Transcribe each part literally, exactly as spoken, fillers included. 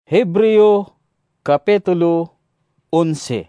Hebreo Kapitulo eleven.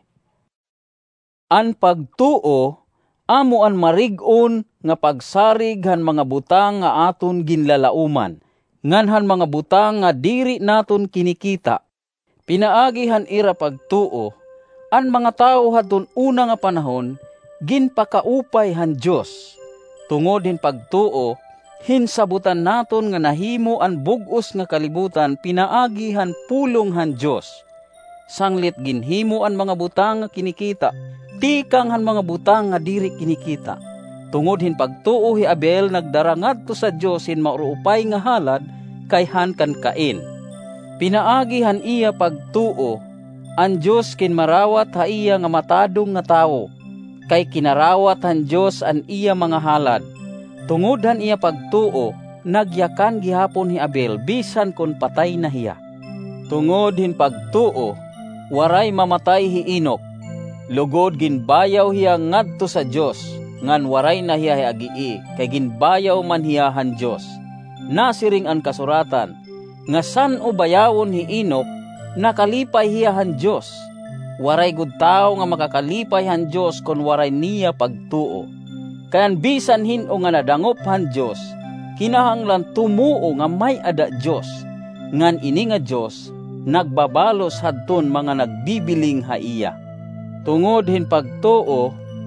An pagtuo amo an marig-on nga pagsarig han mga butang nga aton ginlalauman, nganhan mga butang nga diri naton kinikita. Pinaagihan ira pagtuo, an mga tao hadton una nga panahon ginpakaupay han Dios. Tungod hin pagtuo, hinsabutan naton nga nahimo an bug-os nga kalibutan pinaagi han pulong han Dios. Sanglit ginhimo an mga butang nga kinikita, tikang han mga butang nga diri kinikita. Tungod hin pagtuo hi Abel nagdara ngadto sa Dios hin mauruupay nga halad kay han kan Cain. Pinaagi han iya pagtuo, an Dios kin marawat ha iya nga matadong nga tawo, kay kinarawat han Dios an iya mga halad. Tungod han iya pagtuo, nagyakan gihapon hi Abel bisan kon patay na hiya. Tungod hin pagtuo, waray mamatay hi Enok. Lugod ginbayaw hiya ngadto sa Dios, ngan waray na hiya hi agii, kay ginbayaw man hiya han Dios. Nasiring an kasuratan, nga san-o bayawon hi Enok, nakalipay hiya han Dios. Waray gud tawo nga makakalipay han Dios kon waray niya pagtuo. Kayan bisan hin-o nga nadangop han Dios, kinahanglan tumuo nga may ada Dios. Ngan ini nga Dios, nagbabalos hadton mga nagbibiling ha iya. Tungod hin pagtuo,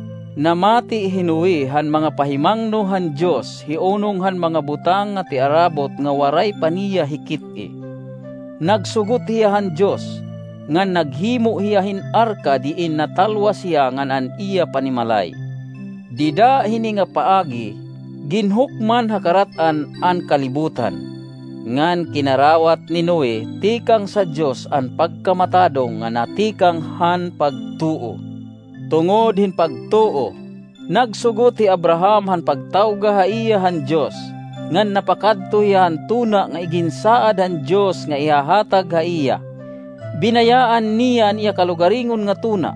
namati hinuwi han mga pahimangno han Dios, hiunong han mga butang nga tiarabot nga waray paniya hikit-i. Nagsugot hiya han Dios, ngan naghimo hiya hin arka diin natalwas hiya ngan an iya panimalay. Dida hini nga paagi, ginhukman hakaratan an kalibutan, ngan kinarawat ni Noe tikang sa Dios an pagkamatadong nga natikang han pagtuo. Tungod hin pagtuo, nagsugot ti Abraham han pagtawga ha iya han Dios, ngan napakadto hiya han tuna nga iginsaad han Dios nga ihahatag ha iya. Binayaan niya an iya kalugaringon nga tuna,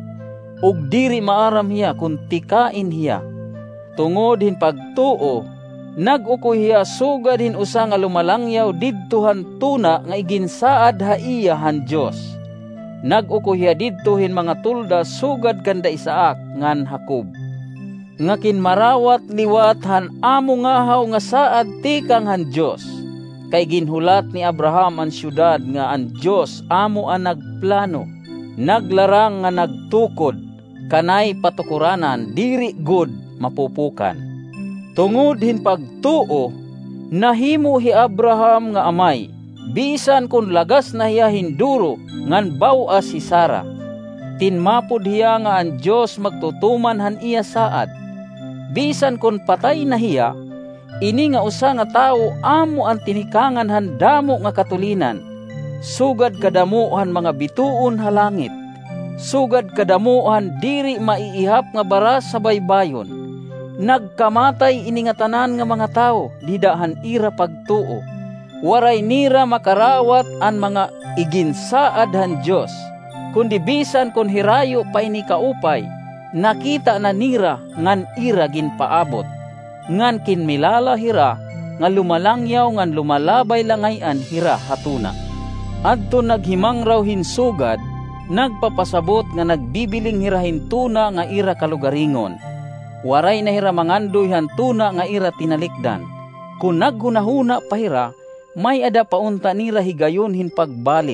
ug diri maaram hiya kun tikain hiya. Tungod hin pagtuo, nag-ukoy hiya sugad hin usa nga lumalangyaw didto han tuna nga iginsaad ha iya han Dios. Nag-ukoy hiya didto hin mga tulda sugad kanda Isaak ngan Jacob. Nga kinmarawat liwat han amo ngahaw nga saad tikang han Dios. Kay ginhulat ni Abraham an syudad nga an Dios amo ang nagplano, naglarang nga nagtukod, kanay patukuranan diri gud mapupukan. Tungod hin pagtuo, nahimo hi Abraham nga amay, bisan kun lagas na hiya hinduro ngan baw-a si Sara. Tinmapod hiya nga an Dios magtutuman han iya saad. Bisan kun patay na hiya, ini nga usa nga tawo amo ang tinikangan han damo nga katulinan, sugad kadamuhan mga bituon ha langit, sugad kadamuhan diri maiihap nga baras sa baybayon. Nagkamatay ini nga tanan nga mga tawo, didahan ira pagtuo. Waray nira makarawat an mga iginsaad han Dios, kundi bisan kun hirayo pa ini kaupay, nakita na nira ngan ira ginpaabot. Ngan kinmilala hira, nga lumalangyaw ngan lumalabay langayan hira hatuna. Adto naghimang raw hinsugad, nagpapasabot nga nagbibiling hirahin tuna nga ira kalugaringon. Waray na hira mangandoy han tuna nga ira tinalikdan. Kung naghunahuna pa hira, may ada paunta nira higayon hin pagbalik.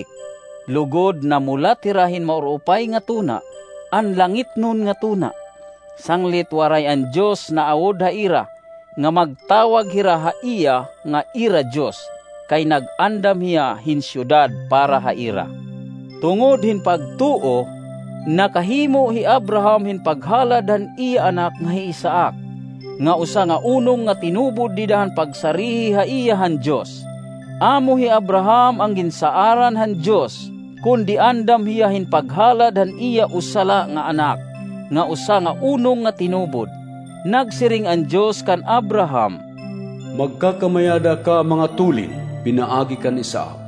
Lugod na mulat hirahin mauruupay nga tuna, an langit nun nga tuna. Sanglit waray an Dios na awod ha ira, nga magtawag hira ha iya nga ira Dios, kay nag-andam hiya hin syudad para ha ira. Tungod hin pagtuo, nakahimo hi Abraham hin paghalad han iya anak nga hi Isaak, nga usa nga unong nga tinubod didahan pagsarihi ha iya han Dios. Amo hi Abraham ang ginsaaran han Dios, kundi andam hiya hin paghalad han iya usala nga anak, nga usa nga unong nga tinubod. Nagsiring ang Dios kan Abraham, magkakamayada ka mga tulin, pinaagi kan Isaak.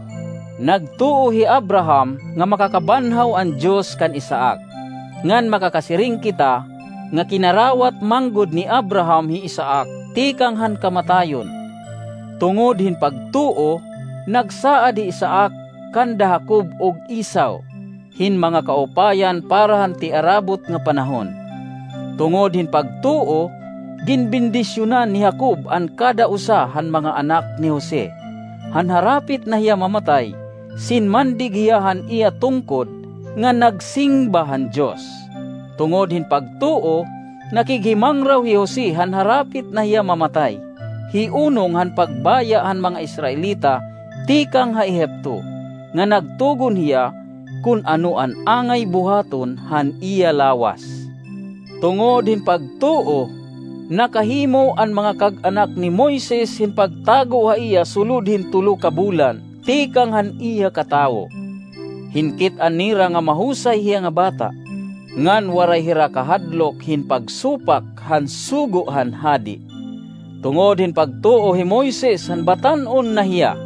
Nagtuo hi Abraham nga makakabanhaw ang Dios kan Isaak, ngan makakasiring kita nga kinarawat manggod ni Abraham hi Isaak tikang han kamatayon. Tungod hin pagtuo, nagsaad hi Isaak kanda Jacob og Isaw, hin mga kaupayan parahan ti arabot nga panahon. Tungod hin pagtuo, ginbindisyonan ni Jacob an kada usa han mga anak ni Jose. Han harapit na hiya mamatay, sinmandig hiya han iya tungkod nga nagsingba han Dios. Tungod hin pagtuo, nakigimang raw hi Jose han harapit na hiya mamatay. Hiunong han pagbaya han mga Israelita tikang ha Ehipto, nga nagtugon hiya kun ano an angay buhaton han iya lawas. Tungod hin pagtuo, nakahimo an mga kag-anak ni Moises hin pagtago ha iya sulod hin tulo ka bulan, tikang han iya katawo. Hinkit-an nira nga mahusay hiya nga bata, ngan waray hira kahadlok hin pagsupak han sugo han hadi. Tungod hin pagtuo hi Moises han batan-on na hiya,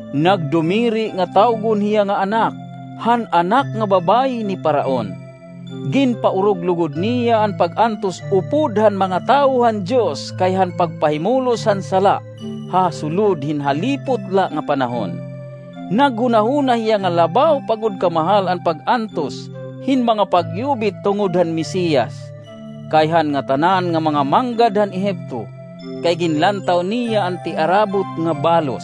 nagdumiri nga tawgon hiya nga anak, han anak nga babayi ni Paraon. Ginpaurog lugod niya an pag-antos upod han mga tao han Dios kay han pagpahimulos han sala, ha sulod hin halipot la nga panahon. Naghunahuna hiya nga labaw pagod kamahal an pag-antos hin mga pagyubit tungod han Mesiyas, kay han nga tanan nga mga manggad han Ehipto, kay ginlantaw niya ang tiarabot nga balos.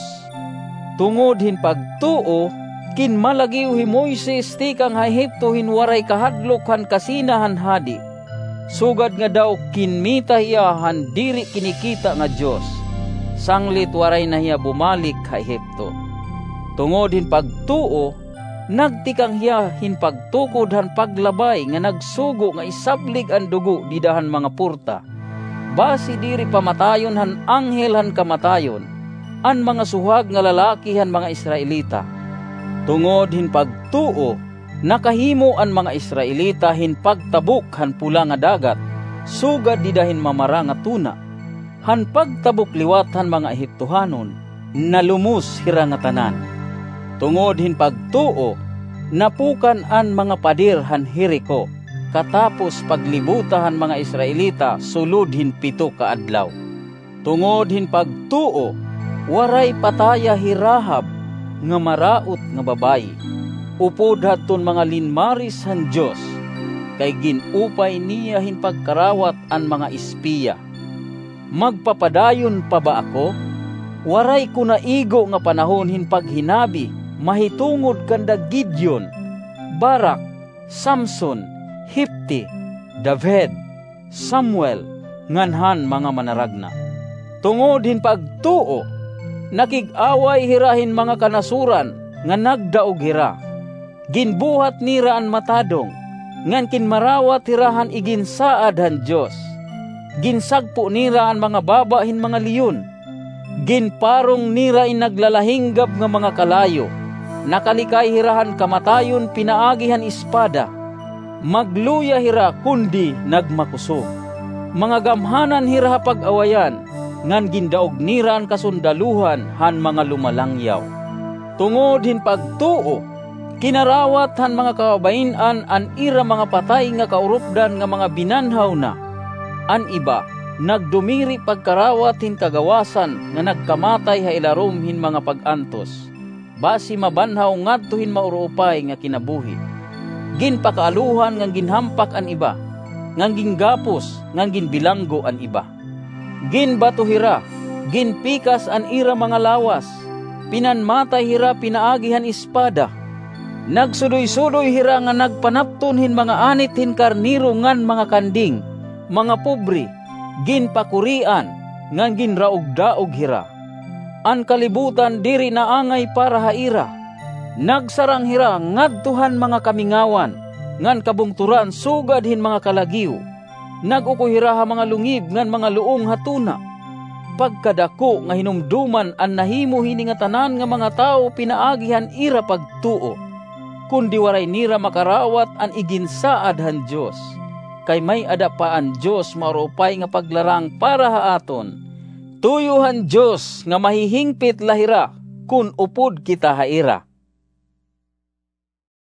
Tungod hin pagtuo, kinmalagiw hi Moises tikang ha Ehipto hin waray kahadlok han kasinahan hadi. Sugad nga daw kinmita hiya han diri kinikita nga Dios. Sanglit waray na hiya bumalik ha Ehipto. Tungod hin pagtuo, nagtikang hiya hin pagtukod han paglabay nga nagsugo nga isablig ang dugo didahan mga purta. Basi diri pamatayon han anghel han kamatayon, an mga suhag nga lalaki han mga Israelita. Tungod hin pagtuo, nakahimo an mga Israelita hin pagtabok han pula nga dagat, sugad didahin mamara nga tuna. Han pagtabok liwat han mga Ehiptohanon, nalumos hira nga tanan. Tungod hin pagtuo, napukan an mga padir han Jericho, katapos paglibutahan mga Israelita sulod hin pito ka adlaw. Tungod hin pagtuo, waray pataya hi Rahab nga maraot nga babayi. Upod haton mga linmaris han Dios, kay ginupay niya hin pagkarawat an mga espiya. Magpapadayon pa ba ako? Waray ko naigo nga panahon hin paghinabi, mahitungod kanda Gideon, Barak, Samson, Hipti, David, Samuel, nganhan mga manaragna. Tungod hin pagtuo, nakig-away hirahin mga kanasuran nga nagdaog hira. Ginbuhat nira an matadong, ngan kinmarawat hirahan iginsaad han Dios. Ginsagpo nira an mga babahin mga liyon. Ginparong nira in naglalahinggab nga mga kalayo. Nakalikay hirahan kamatayon pinaagihan espada. Magluya hira kundi nagmakusog. Mga gamhanan hira pag-awayan, ngan gindaog nira an kasundaluhan han mga lumalangyaw. Tungod hin pagtuo, kinarawat han mga kababain-an an ira mga patay nga kaurupdan nga mga binanhaw na. An iba, nagdumiri pagkarawat hin kagawasan nga nagkamatay ha ilarom hin mga pag-antos. Basi mabanhaw ngadto hin mauruupay nga kinabuhi. Ginpakaaluhan nga ginhampak an iba, nga ginggapos nga ginbilanggo an iba. Ginbatuhira, ginpikas an ira mga lawas, pinanmatay hira pinaagihan espada. Nagsudoy-sudoy hira nga nagpanapton hin mga anit hin karniro ngan mga kanding, mga pobre, ginpakurian, nga ginraog-daog hira. An kalibutan diri naangay para haira. Nagsarang hira ngadtuhan mga kamingawan, ngan kabungturan sugad hin mga kalagiw. Nagukuhira ha mga lungib ngan mga luong hatuna. Pagkadako nga hinumduman an nahimo hini nga tanan nga mga tao pinaagihan ira pagtuo. Kundi waray nira makarawat an iginsaad han Dios. Kay may adapaan Dios maurupay nga paglarang para haaton. Tuyuhan Dios nga mahihingpit lahira kun upod kita haira.